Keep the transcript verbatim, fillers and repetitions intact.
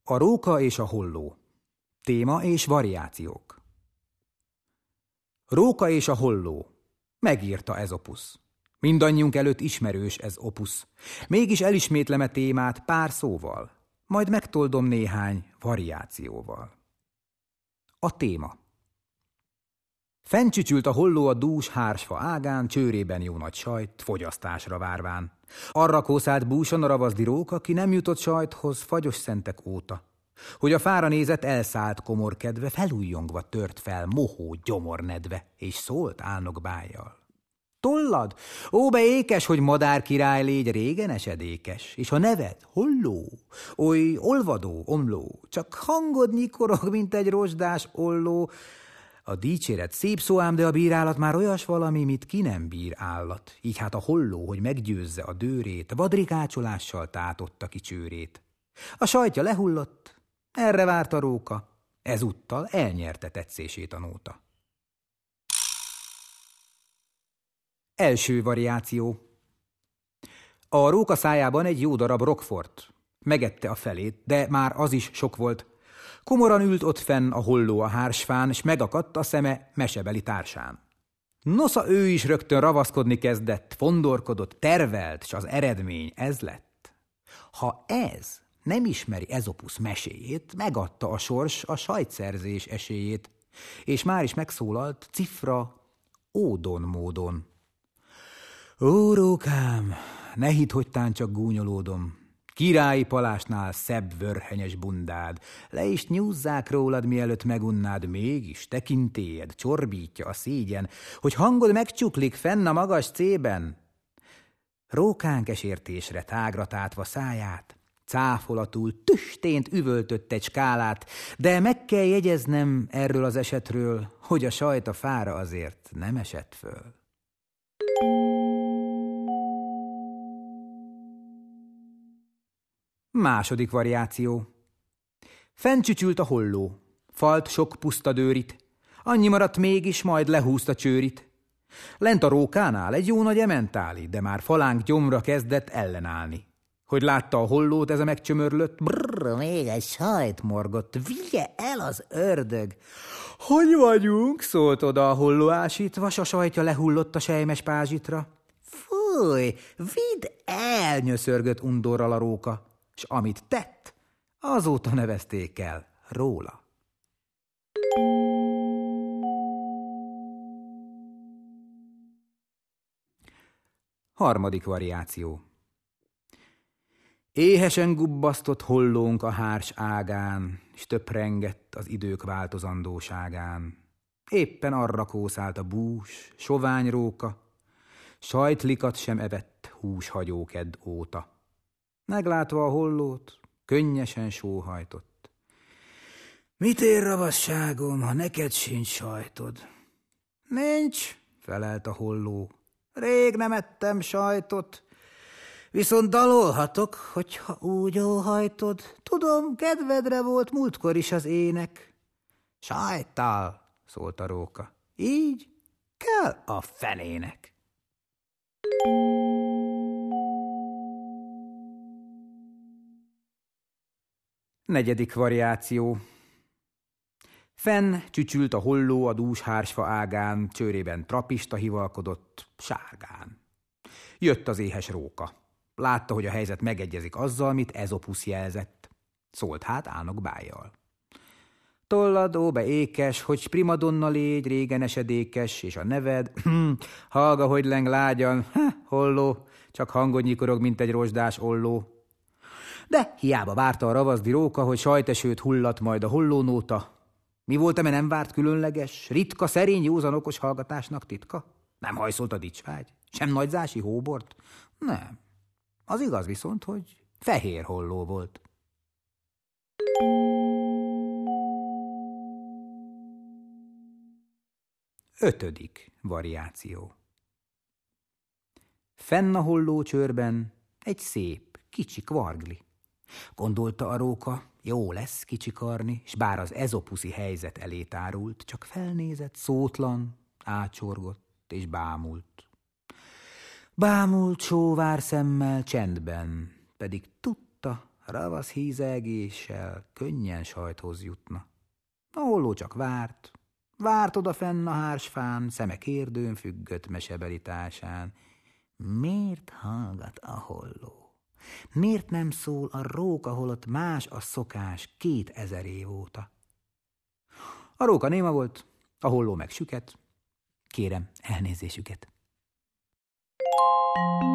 A róka és a holló. Téma és variációk. Róka és a holló. Megírta Ezopusz. Mindannyiunk előtt ismerős ez opusz. Mégis elismétlem a témát pár szóval, majd megtoldom néhány variációval. A téma. Fenncsücsült a holló a dús hársfa ágán, csőrében jó nagy sajt, fogyasztásra várván. Arra kószált búson a ravaszdi róka, ki nem jutott sajthoz fagyos szentek óta. Hogy a fára nézett, elszállt komor kedve, felújjongva tört fel mohó gyomornedve, és szólt álnok bájjal. Tollad, ó, be ékes, hogy madár király légy, régen esedékes, és a neved holló, oly olvadó, omló, csak hangod nyikorog, mint egy rozsdás olló. A dicséret szép szó ám, de a bírálat már olyas valami, mit ki nem bír állat. Így hát a holló, hogy meggyőzze a dőrét, vadrikácsolással tátotta ki csőrét. A sajtja lehullott, erre várt a róka, ezúttal elnyerte tetszését a nóta. Első variáció. A róka szájában egy jó darab Roquefort. Megette a felét, de már az is sok volt. Komoran ült ott fenn a holló a hársfán, s megakadt a szeme mesebeli társán. Nosza ő is rögtön ravaszkodni kezdett, fondorkodott, tervelt, s az eredmény ez lett. Ha ez nem ismeri Ezopusz meséjét, megadta a sors a sajtszerzés esélyét, és már is megszólalt cifra ódon módon. Ó, rókám, ne hidd, hogy tán csak gúnyolódom. Királyi palásnál szebb vörhenyes bundád, le is nyúzzák rólad, mielőtt megunnád, mégis tekintélyed csorbítja a szégyen, hogy hangod megcsuklik fenn a magas cében. Rókánk esértésre tágra tátva száját, cáfolatul tüstént üvöltött egy skálát, de meg kell jegyeznem erről az esetről, hogy a sajt a fára azért nem esett föl. Második variáció. Fenncsücsült a holló, falt sok puszta dőrit, annyi maradt mégis, majd lehúzta csőrit. Lent a rókánál egy jó nagy ementáli, de már falánk gyomra kezdett ellenállni. Hogy látta a hollót ez a megcsömörlött, brrr, még egy sajt morgott, vigye el az ördög. Hogy vagyunk? Szólt oda a holló ásítva, s a sajtja lehullott a sejmes pázsitra. Fúj, vidd el, nyöszörgött undorral a róka, s amit tett, azóta nevezték el róla. Harmadik variáció. Éhesen gubbasztott hollónk a hárs ágán, s töprengett az idők változandóságán. Éppen arra kószált a bús, sovány róka, sajtlikat sem evett húshagyókedd óta. Meglátva a hollót, könnyesen sóhajtott. Mit ér ravasságom, ha neked sincs sajtod? Nincs, felelt a holló. Rég nem ettem sajtot, viszont dalolhatok, hogyha úgy óhajtod. Tudom, kedvedre volt múltkor is az ének. Sajttal, szólt a róka. Így kell a fenének. Negyedik variáció. Fenn csücsült a holló a dús hársfa ágán, csőrében trapista hivalkodott, sárgán. Jött az éhes róka. Látta, hogy a helyzet megegyezik azzal, mit Ezopusz jelzett. Szólt hát álnok bájjal. Tollad, ó, be ékes, hogy primadonna légy, régen esedékes, és a neved, hallga, hogy leng lágyan, holló, csak hangod nyikorog, mint egy rozsdás olló. De hiába várta a ravaszdi róka, hogy sajtesőt hullat majd a hollónóta. Mi volt, eme nem várt különleges, ritka, szerény, józan, okos hallgatásnak titka? Nem hajszolt a dicsvágy? Sem nagyzási hóbort? Nem. Az igaz viszont, hogy fehér holló volt. Ötödik variáció. Fenn a holló csőrben egy szép, kicsi kvargli. Gondolta a róka, jó lesz kicsikarni, s bár az ezopuszi helyzet elé tárult, csak felnézett, szótlan, ácsorgott és bámult. Bámult sóvár szemmel csendben, pedig tudta, ravasz hízelgéssel könnyen sajthoz jutna. A holló csak várt, várt odafenn a hársfán, szeme kérdőn függött mesebelitásán. Miért hallgat a holló? Miért nem szól a róka, holott más a szokás kétezer év óta? A róka néma volt, a holló meg süket. Kérem elnézésüket.